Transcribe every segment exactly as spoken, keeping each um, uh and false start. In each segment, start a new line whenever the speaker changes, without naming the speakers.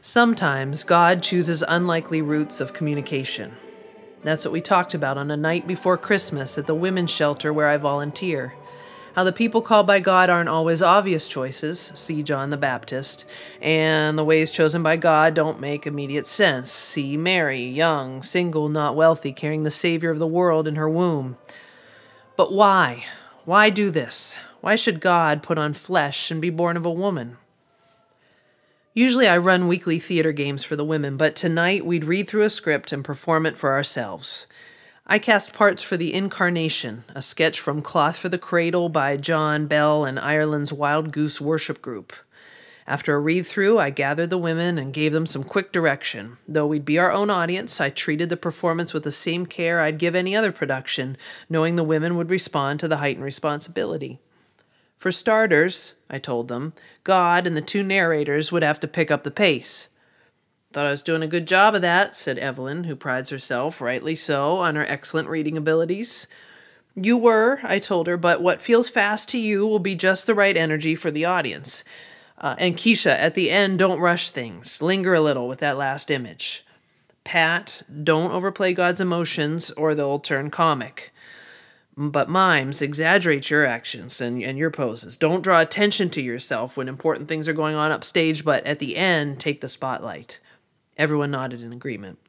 Sometimes God chooses unlikely routes of communication. That's what we talked about on a night before Christmas at the women's shelter where I volunteer. How the people called by God aren't always obvious choices, see John the Baptist, and the ways chosen by God don't make immediate sense, see Mary, young, single, not wealthy, carrying the Savior of the world in her womb. But why? Why do this? Why should God put on flesh and be born of a woman? Usually I run weekly theater games for the women, but tonight we'd read through a script and perform it for ourselves. I cast parts for The Incarnation, a sketch from Cloth for the Cradle by John Bell and Ireland's Wild Goose Worship Group. After a read-through, I gathered the women and gave them some quick direction. Though we'd be our own audience, I treated the performance with the same care I'd give any other production, knowing the women would respond to the heightened responsibility. For starters, I told them, God and the two narrators would have to pick up the pace. Thought I was doing a good job of that, said Evelyn, who prides herself, rightly so, on her excellent reading abilities. You were, I told her, but what feels fast to you will be just the right energy for the audience. Uh, and Keisha, at the end, don't rush things. Linger a little with that last image. Pat, don't overplay God's emotions or they'll turn comic. But mimes, exaggerate your actions and, and your poses. Don't draw attention to yourself when important things are going on upstage, but at the end, take the spotlight. Everyone nodded in agreement.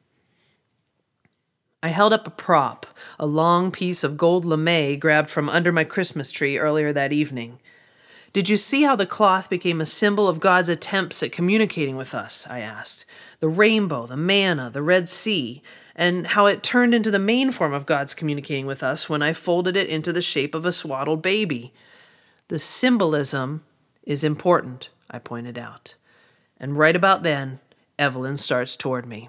I held up a prop, a long piece of gold lame grabbed from under my Christmas tree earlier that evening. Did you see how the cloth became a symbol of God's attempts at communicating with us? I asked. The rainbow, the manna, the Red Sea, and how it turned into the main form of God's communicating with us when I folded it into the shape of a swaddled baby. The symbolism is important, I pointed out. And right about then, Evelyn starts toward me.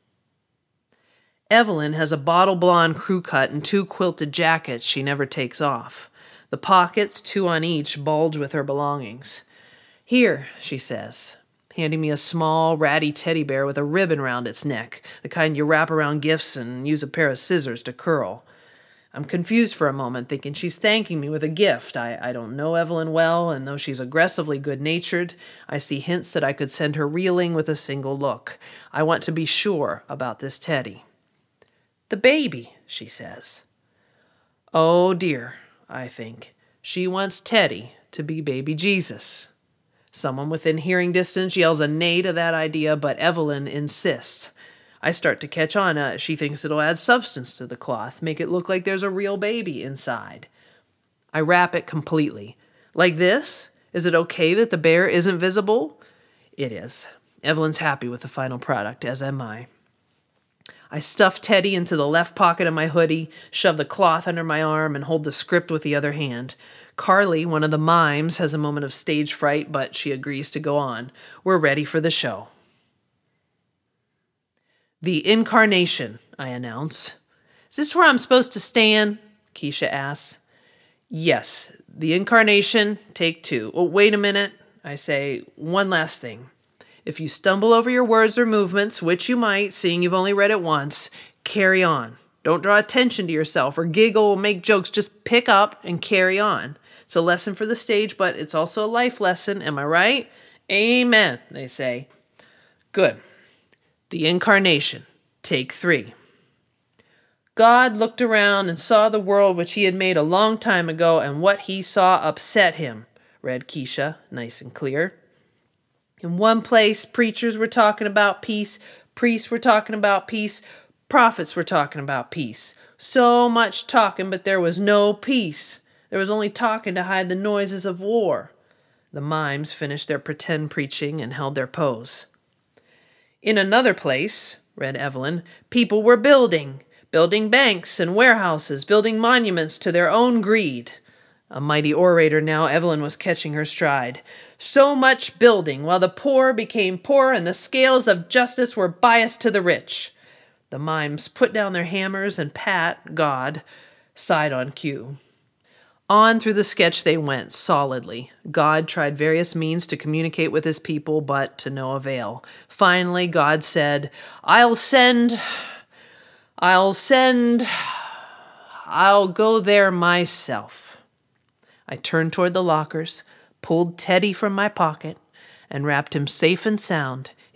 Evelyn has a bottle blonde crew cut and two quilted jackets she never takes off. The pockets, two on each, bulge with her belongings. Here, she says, handing me a small, ratty teddy bear with a ribbon round its neck, the kind you wrap around gifts and use a pair of scissors to curl. I'm confused for a moment, thinking she's thanking me with a gift. I, I don't know Evelyn well, and though she's aggressively good-natured, I see hints that I could send her reeling with a single look. I want to be sure about this teddy. The baby, she says. Oh dear, I think. She wants Teddy to be baby Jesus. Someone within hearing distance yells a nay to that idea, but Evelyn insists. I start to catch on. Uh, she thinks it'll add substance to the cloth, make it look like there's a real baby inside. I wrap it completely. Like this? Is it okay that the bear isn't visible? It is. Evelyn's happy with the final product, as am I. I stuff Teddy into the left pocket of my hoodie, shove the cloth under my arm, and hold the script with the other hand. Carly, one of the mimes, has a moment of stage fright, but she agrees to go on. We're ready for the show. The Incarnation, I announce. Is this where I'm supposed to stand? Keisha asks. Yes, The Incarnation, take two. Oh, wait a minute, I say. One last thing. If you stumble over your words or movements, which you might, seeing you've only read it once, carry on. Don't draw attention to yourself or giggle or make jokes. Just pick up and carry on. It's a lesson for the stage, but it's also a life lesson. Am I right? Amen, they say. Good. The Incarnation. Take three. God looked around and saw the world which he had made a long time ago, and what he saw upset him, read Keisha, nice and clear. In one place, preachers were talking about peace, priests were talking about peace, prophets were talking about peace. So much talking, but there was no peace. There was only talking to hide the noises of war. The mimes finished their pretend preaching and held their pose. In another place, read Evelyn, people were building, building banks and warehouses, building monuments to their own greed. A mighty orator now, Evelyn was catching her stride. So much building, while the poor became poor and the scales of justice were biased to the rich. The mimes put down their hammers and Pat, God, sighed on cue. On through the sketch they went, solidly. God tried various means to communicate with his people, but to no avail. Finally, God said, I'll send, I'll send, I'll go there myself. I turned toward the lockers, pulled Teddy from my pocket, and wrapped him safe and sound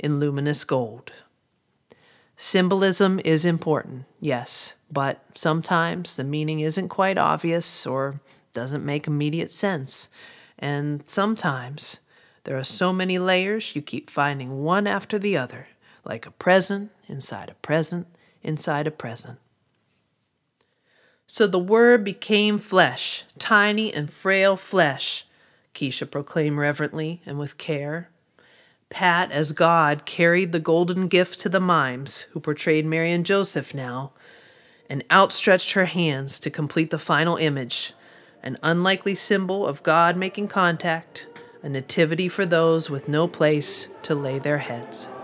in luminous gold. Symbolism is important, yes, but sometimes the meaning isn't quite obvious or doesn't make immediate sense. And sometimes there are so many layers you keep finding one after the other, like a present inside a present inside a present. So the Word became flesh, tiny and frail flesh, Keisha proclaimed reverently and with care. Pat, as God, carried the golden gift to the mimes, who portrayed Mary and Joseph now, and outstretched her hands to complete the final image, an unlikely symbol of God making contact, a nativity for those with no place to lay their heads.